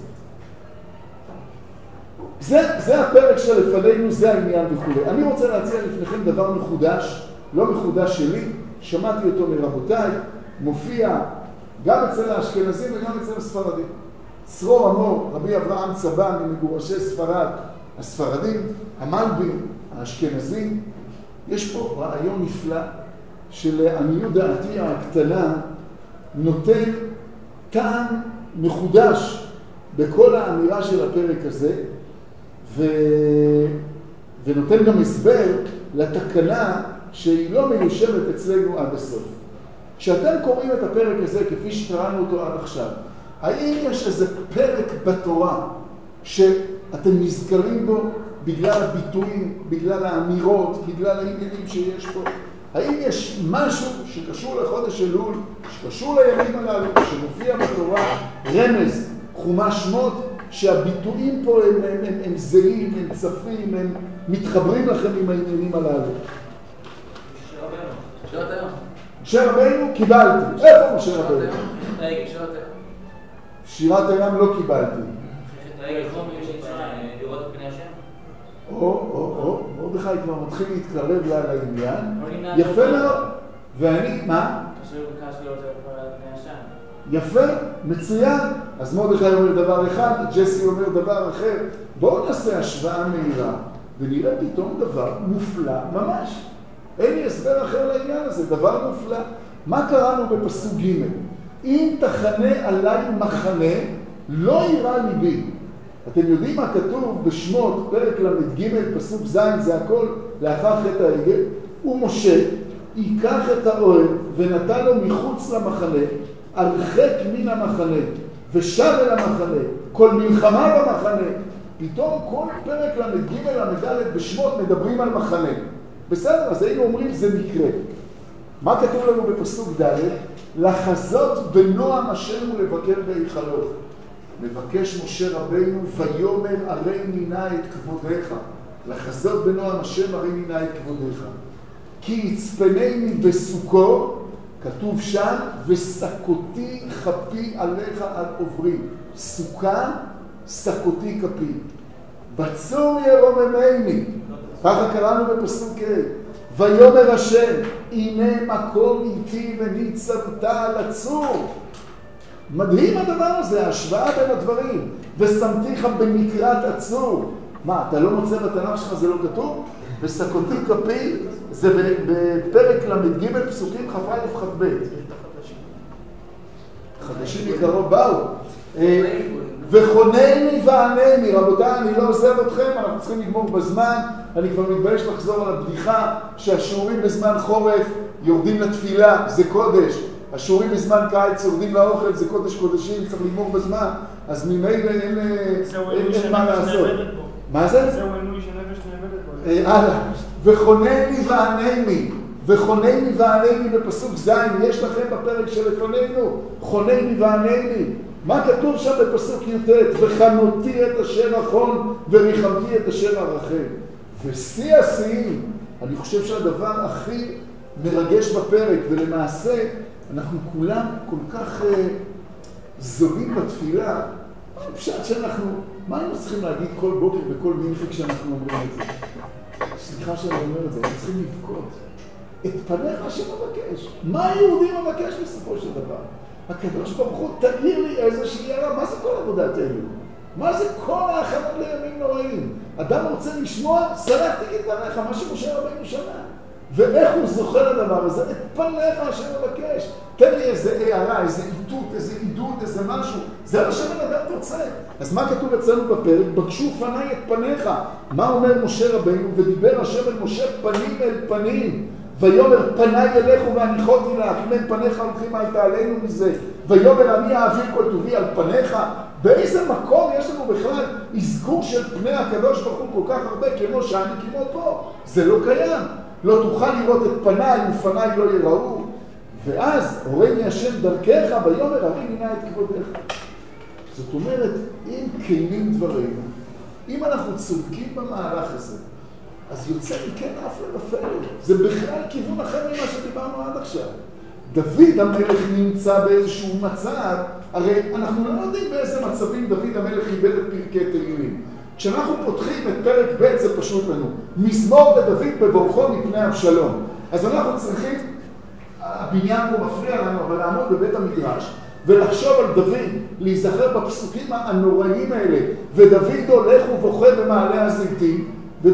זה הפרק שלפנינו, זה העניין וכו'. אני רוצה להציע לפניכם דבר מחודש, לא מחודש שלי, שמעתי אותו מרבותיי, מופיע גם אצל האשכנזים וגם אצל הספרדים. צרור המור, רבי אברהם צבן, ממגורשי ספרד, הספרדים, המלבים, האשכנזים. יש פה רעיון נפלא שלעניות דעתי הקטנה נותן טעם מחודש בכל האמירה של הפרק הזה, ונותן גם הסבר לתקנה שהיא לא מיושבת אצלנו עד הסוף. כשאתם קוראים את הפרק הזה כפי שקראנו אותו עד עכשיו, האם יש איזה פרק בתורה שאתם נזכרים בו בגלל הביטויים, בגלל האמירות, בגלל העניינים שיש פה? האם יש משהו שקשור לחודש אלול, שקשור לימים הללו, שמופיע בתורה, רמז, חומש שמות, שהביטויים פה הם זהים, הם צפים, הם מתחברים לכם עם העניינים הללו? משה רבינו קיבלתי. איפה משה רבינו? שירת הים לא קיבלתי. לראות את פני השם? מרדכי כבר מתחיל להתקרב לעניין. יפה מאוד. ואני, מה? קשור בקש לראות את פני השם. יפה, מצוין. אז מרדכי אומר דבר אחד, ג'סי אומר דבר אחר. בואו נעשה השוואה מהירה, ונראה פתאום דבר מופלא ממש. אין לי הסבר אחר לעניין הזה, דבר מופלא. מה קראנו בפסוק ג'? אם תחנה עליי מחנה, לא יראה ליבי. אתם יודעים מה כתוב בשמות, פרק למד ג' פסוק ז', זה הכל לאחר חטא העגל. ומשה ייקח את האוהל ונתן לו מחוץ למחנה, הרחק מן המחנה, ושב אל המחנה, כל מלחמה במחנה. פתאום כל פרק למד ג' למד ד' בשמות מדברים על מחנה. בסדר, אז היינו אומרים זה מקרה. מה כתוב לנו בפסוק ד'? לחזות בנועם השם ולבקר בהיכלו. מבקש משה רבינו ויאמר הרי נינה את כבודך. לחזות בנועם השם הרי נינה את כבודך. כי יצפנני בסוכו, כתוב שם, וסקותי כפי עליך עד עוברים. סוכה, סקותי כפי. בצור ירוממני. ככה קראנו בפסוק ה'. ויאמר השם, הנה מקום איתי וניצבת על הצור. מדהים הדבר הזה, ההשוואה בין הדברים. ושמתיך במקרת הצור. מה, אתה לא מוצא בתנ"ך שלך, זה לא כתוב? וסקותי כפי, זה בפרק למד ג' פסוקים כ"א כ"ב. חדשים מקרוב באו. וחונני וענני, רבותיי, אני לא עוזב אתכם, אנחנו צריכים לגמור בזמן. אני כבר מתבייש לחזור על הבדיחה שהשיעורים בזמן חורף יורדים לתפילה, זה קודש. השיעורים בזמן קיץ יורדים לאוכל, זה קודש קודשים, צריך לגמור בזמן. אז ממילא אין מה לעשות. מה זה? זהו עינוי שנפש נאבדת בו. הלאה. וחונני וענני. וחונני וענני בפסוק ז', יש לכם בפרק שלפנינו, חונני וענני. מה כתוב שם בפסוק י"ט? וחנותי את אשר החון וריחמתי את אשר הרחם. ושיא השיאים, אני חושב שהדבר הכי מרגש בפרק, ולמעשה אנחנו כולם כל כך זולים בתפילה, פשוט שאנחנו, מה היינו צריכים להגיד כל בוקר וכל מנחה כשאנחנו אומרים את זה? סליחה שאני אומר את זה, אנחנו צריכים לבכות. את פניך השם מבקש. מה היהודי מבקש בסופו של דבר? הקדוש ברוך הוא תאיר לי איזושהי הערה. מה זה כל עבודת אלו? מה זה כל ההכנות לימים נוראים? אדם רוצה לשמוע, סלחתי את פניך, מה שמשה רבינו שנה. ואיך הוא זוכר הדבר הזה? את פניך השם מבקש. תן לי איזה הערה, איזה איתות, איזה עידוד, איזה משהו. זה מה שבן אדם רוצה. אז מה כתוב אצלנו בפרק? בקשו פניי את פניך. מה אומר משה רבינו? ודיבר השם אל משה פנים אל פנים. ויאמר פניי אליך והניחותי לך, אם אין פניך הולכים אל תעלינו מזה. ויאמר אני אעביר כל טובי על פניך. באיזה מקום יש לנו בכלל אזכור של פני הקדוש ברוך הוא כל כך הרבה כמו שאני כמו פה? זה לא קיים. לא תוכל לראות את פניי ופניי לא יראו. ואז הורני השם דרכך ויאמר הרי נינה את כבודך. זאת אומרת, אם כנים דברינו, אם אנחנו צודקים במהלך הזה, אז יוצא מכן הפלא ופלא. זה בכלל כיוון אחר ממה שדיברנו עד עכשיו. דוד המלך נמצא באיזשהו מצב, הרי אנחנו לא יודעים באיזה מצבים דוד המלך קיבל את פרקי תהילים. כשאנחנו פותחים את פרק ב' זה פשוט לנו. מזמור לדוד בבורכו מפני אבשלום. אז אנחנו צריכים, הבניין פה מפריע לנו, אבל לעמוד בבית המדרש, ולחשוב על דוד, להיזכר בפסוקים הנוראים האלה, ודוד הולך ובוכה במעלה הזיתים,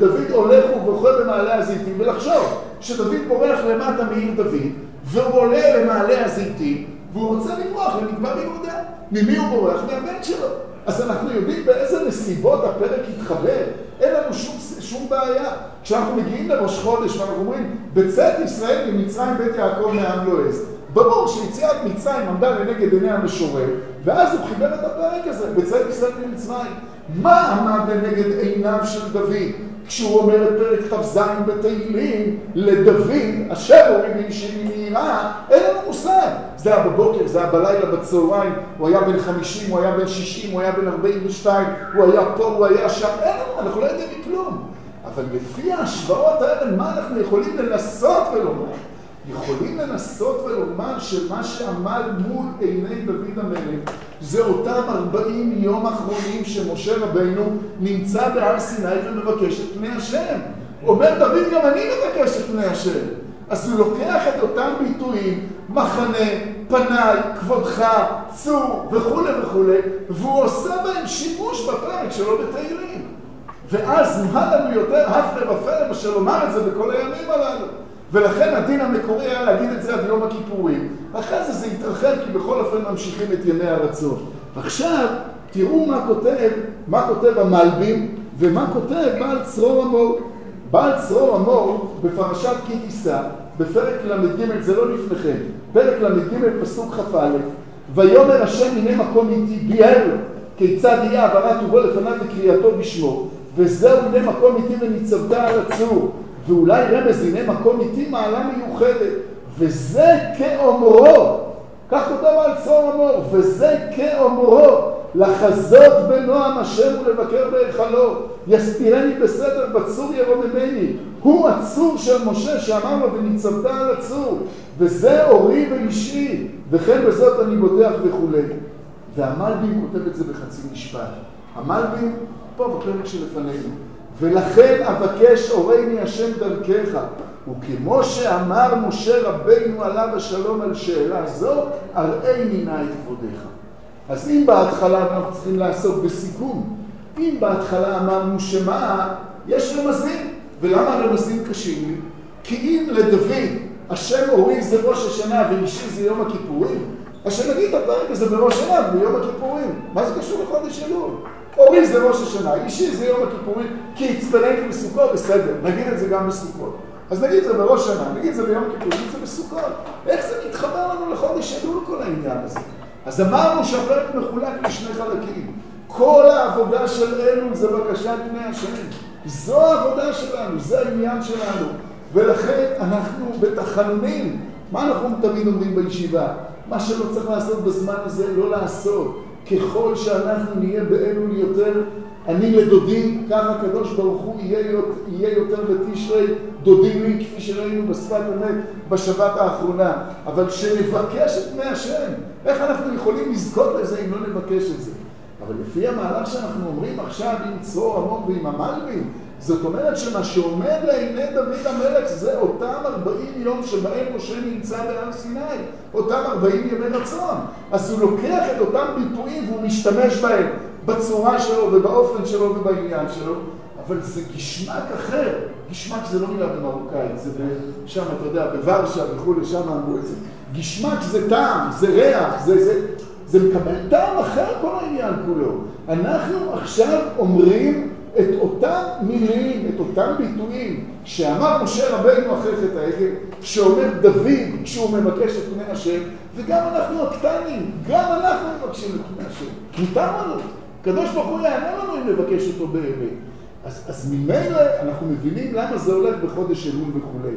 ולחשוב שדוד בורח למטה מעיר דוד, והוא עולה למעלה הזיתים, והוא רוצה לברוח למדבר יהודה. ממי הוא בורח? מהבן שלו. אז אנחנו יודעים באיזה נסיבות הפרק התחבר. אין לנו שום בעיה. כשאנחנו מגיעים לראש חודש ואנחנו אומרים, בצאת ישראל ממצרים בית יעקב מעם לא עז. ברור שיציאת מצרים עמדה לנגד עיני המשורר, ואז הוא חיבר את הפרק הזה, בצאת ישראל ממצרים. מה עמד לנגד עיניו של דוד? כשהוא אומר את פרק כ"ז בתהילים לדוד, אשר הוריד אישי ממהרה, אין לנו מושג. זה היה בבוקר, זה היה בלילה, בצהריים, הוא היה בן 50, הוא היה בן 60, הוא היה בן 42, הוא היה פה, הוא היה שם, אין לנו, אנחנו לא יודעים מכלום. אבל לפי ההשוואות האלה, מה אנחנו יכולים לנסות ולומר? יכולים לנסות ולומר שמה שעמד מול עיני דוד המלך זה אותם 40 יום אחרונים שמשה רבינו נמצא בהר סיני ומבקש את פני השם. אומר דוד, גם אני מבקש את פני השם. אז הוא לוקח את אותם ביטויים, מחנה, פניי, כבודך, צור וכו' וכו', והוא עושה בהם שימוש בפרק שלו בתהילים. ואז מה לנו יותר הפלא ופלא מאשר לומר את זה בכל הימים הללו. ולכן הדין המקורי היה להגיד את זה עד יום הכיפורים. אחרי זה התרחב, כי בכל אופן ממשיכים את ימי הרצון. עכשיו תראו מה כותב המלבים ומה כותב בעל צרור המור. בעל צרור המור בפרשת כי תישא, בפרק למ"ג, זה לא לפניכם, פרק למ"ג פסוק כ"א, ויאמר השם הנה מקום איתי ביאר כיצד יהיה העברת ובו לפניו וקריאתו בשמו, וזהו הנה מקום איתי וניצבת על הצור. ואולי רמז, הנה מקום איתי מעלה מיוחדת, וזה כאומרו, כך כותב על צרור המור, וזה כאומרו, לחזות בנועם השם ולבקר בהיכלו, יסתירני בסתר בצור ירוממני, הוא הצור של משה שאמר לו וניצבת על הצור, וזה אורי ואישי, וכן בזאת אני בוטח וכו'. והמלבים כותב את זה בחצי משפט. המלבים פה בפרק שלפנינו. ולכן אבקש אורני השם דרכך, וכמו שאמר משה רבינו עליו השלום על שאלה זו, אראני נא את כבודך. אז אם בהתחלה אנחנו צריכים לעסוק בסיכום, אם בהתחלה אמרנו שמה, יש רמזים. ולמה הרמזים קשים לי? כי אם לדוד השם אורי זה ראש השנה ואישי זה יום הכיפורים, אז שנגיד את הפרק הזה בראש השנה ביום הכיפורים. מה זה קשור לחודש אלול? אורי זה ראש השנה, אישי זה יום הכיפורים, כי יצפנני בסוכות, בסדר, נגיד את זה גם בסוכות. אז נגיד את זה בראש השנה, נגיד את זה ביום הכיפורים, זה בסוכות. איך זה מתחבר לנו לחודש אלול כל העניין הזה? אז אמרנו שהפרק מחולק לשני חלקים. כל העבודה של אלול זה בקשת פני השם. זו העבודה שלנו, זה העניין שלנו. ולכן אנחנו בתחנונים. מה אנחנו תמיד אומרים בישיבה? מה שלא צריך לעשות בזמן הזה, לא לעשות. ככל שאנחנו נהיה באלול יותר, אני לדודי, כך הקדוש ברוך הוא יהיה יותר בתשרי דודים לי, כפי שראינו בשפת אמת בשבת האחרונה. אבל שנבקש את פני השם, איך אנחנו יכולים לזכות לזה אם לא נבקש את זה? אבל לפי המהלך שאנחנו אומרים עכשיו עם צרור המור ועם המלבים, זאת אומרת שמה שעומד לעיני דוד המלך זה אותם 40 יום שבהם משה נמצא בהר סיני, אותם 40 ימי רצון. אז הוא לוקח את אותם ביטויים והוא משתמש בהם בצורה שלו ובאופן שלו ובעניין שלו, אבל זה גשמק אחר. גשמק זה לא מילה במרוקאית, זה שם, אתה יודע, בוורשה וכו', שם אמרו את זה. גשמק זה טעם, זה ריח, זה מקבל טעם אחר כל העניין כולו. אנחנו עכשיו אומרים את אותם מילים, את אותם ביטויים שאמר משה רבינו אחרי חטא העגל, שאומר דוד כשהוא מבקש את פני השם, וגם אנחנו הקטנים, גם אנחנו מבקשים את פני השם. מותר לנו. קדוש ברוך הוא יענה לנו אם נבקש אותו באמת. אז ממילא אנחנו מבינים למה זה הולך בחודש אלול וכו'.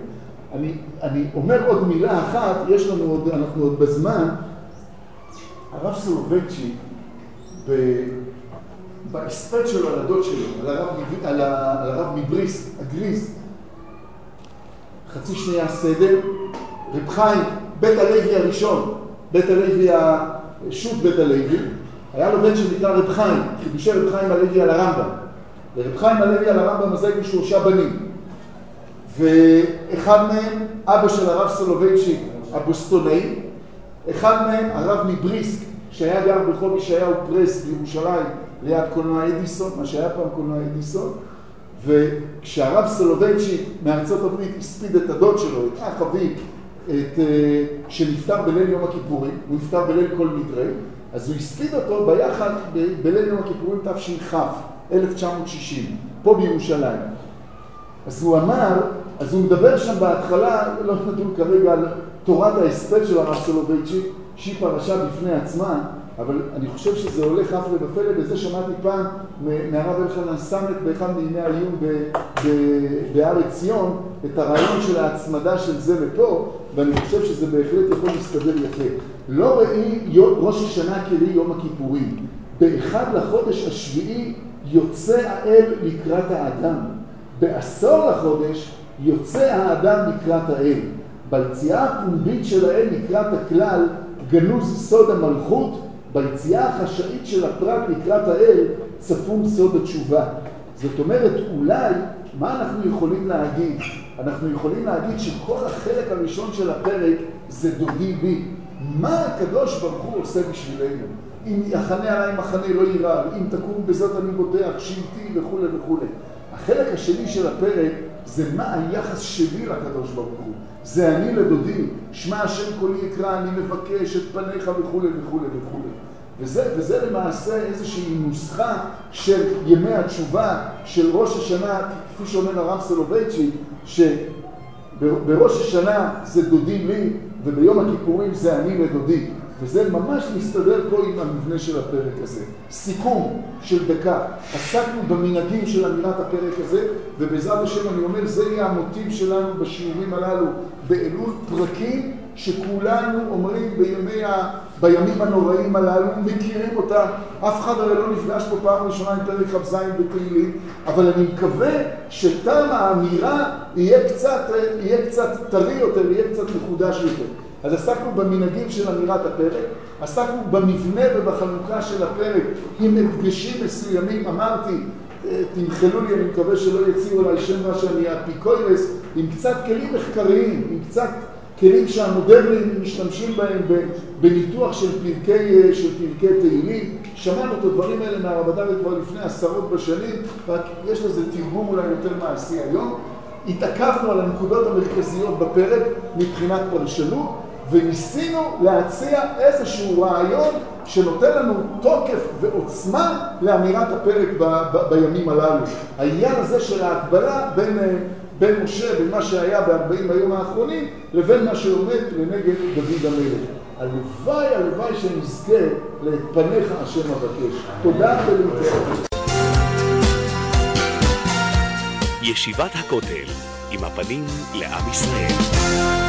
אני אומר עוד מילה אחת, אנחנו עוד בזמן. הרב סולובייצ'יק בהספד שלו על הדוד שלו, על הרב מבריסק, הגריז. חצי שנייה סדר, רב חיים, בית הלוי הראשון, בית הלוי, שו"ת בית הלוי, היה לו בן שנקרא רב חיים, חידושי רב חיים הלוי על הרמב"ם. לרב חיים הלוי על הרמב"ם הזה היו 3 בנים. ואחד מהם, אבא של הרב סולובייצ'יק, הבוסטונאי, אחד מהם, הרב מבריסק, שהיה גר ברחוב ישעיהו פרס בירושלים, ליד קולנוע אדיסון, מה שהיה פעם קולנוע אדיסון, וכשהרב סולובייצ'יק מארצות הברית הספיד את הדוד שלו, את אח אביו, שנפטר בליל יום הכיפורים, הוא נפטר בליל כל מדרי, אז הוא הספיד אותו ביחד בליל יום הכיפורים תש"כ, 1960, פה בירושלים. אז הוא אמר, אז הוא מדבר שם בהתחלה, לא נדון כרגע על תורת ההספד של הרב סולובייצ'יק, שהיא פרשה בפני עצמה, אבל אני חושב שזה הולך אף לבפלא, וזה שמעתי פעם מהרב אלחנן סמט באחד מימי העיון בהר עציון, את הרעיון של ההצמדה של זה לפה, ואני חושב שזה בהחלט יכול להסתדר יפה. לא ראי ראש השנה כלי יום הכיפורים. באחד לחודש השביעי יוצא האל לקראת האדם. בעשור לחודש יוצא האדם לקראת האל. ביציאה הפומבית של האל לקראת הכלל גנוז סוד המלכות, ביציאה החשאית של הפרט לקראת האל צפון סוד התשובה. זאת אומרת, אולי, מה אנחנו יכולים להגיד? אנחנו יכולים להגיד שכל החלק הראשון של הפרק זה דודי בי. מה הקדוש ברוך הוא עושה בשבילנו? אם יחנה עליי מחנה לא יירא, אם תקום בזאת אני בוטח, שבטי וכו' וכו'. החלק השני של הפרק זה מה היחס שלי לקדוש ברוך הוא. זה אני לדודי, שמע השם קולי יקרא, אני מבקש את פניך וכו' וכו' וכו'. וזה למעשה איזושהי נוסחה של ימי התשובה של ראש השנה, כפי שאומר הרב סולובייצ'יק, שבראש השנה זה דודי לי, וביום הכיפורים זה אני לדודי. וזה ממש מסתדר פה עם המבנה של הפרק הזה. סיכום של דקה. עסקנו במנהגים של אמירת הפרק הזה, ובעזרת השם אני אומר, זה יהיה המוטיב שלנו בשיעורים הללו, באלול פרקים שכולנו אומרים בימים הנוראים הללו, מכירים אותם. אף אחד הרי לא נפגש פה פעם ראשונה עם פרק כ"ז בתהילים, אבל אני מקווה שתם האמירה יהיה קצת טרי יותר, יהיה קצת מחודש יותר. אז עסקנו במנהגים של אמירת הפרק, עסקנו במבנה ובחלוקה של הפרק עם הדגשים מסוימים. אמרתי, תנחלו לי, אני מקווה שלא יציעו עליי שם רע שאני אפיקוירס, עם קצת כלים מחקריים, עם קצת כלים שהמודרנים משתמשים בהם בניתוח של פרקי תהילים. שמענו את הדברים האלה מהרב הדרי כבר לפני עשרות בשנים, רק יש לזה תרגום אולי יותר מעשי היום. התעכבנו על הנקודות המרכזיות בפרק מבחינת פרשנות, וניסינו להציע איזשהו רעיון שנותן לנו תוקף ועוצמה לאמירת הפרק בימים הללו. העניין הזה של ההקבלה בין משה, בין מה שהיה ב-40 היום האחרונים, לבין מה שעומד לנגד דוד המלך. הלוואי שנזכה לאת פניך השם אבקש. תודה ולהתראות. ישיבת הכותל, עם הפנים לעם ישראל.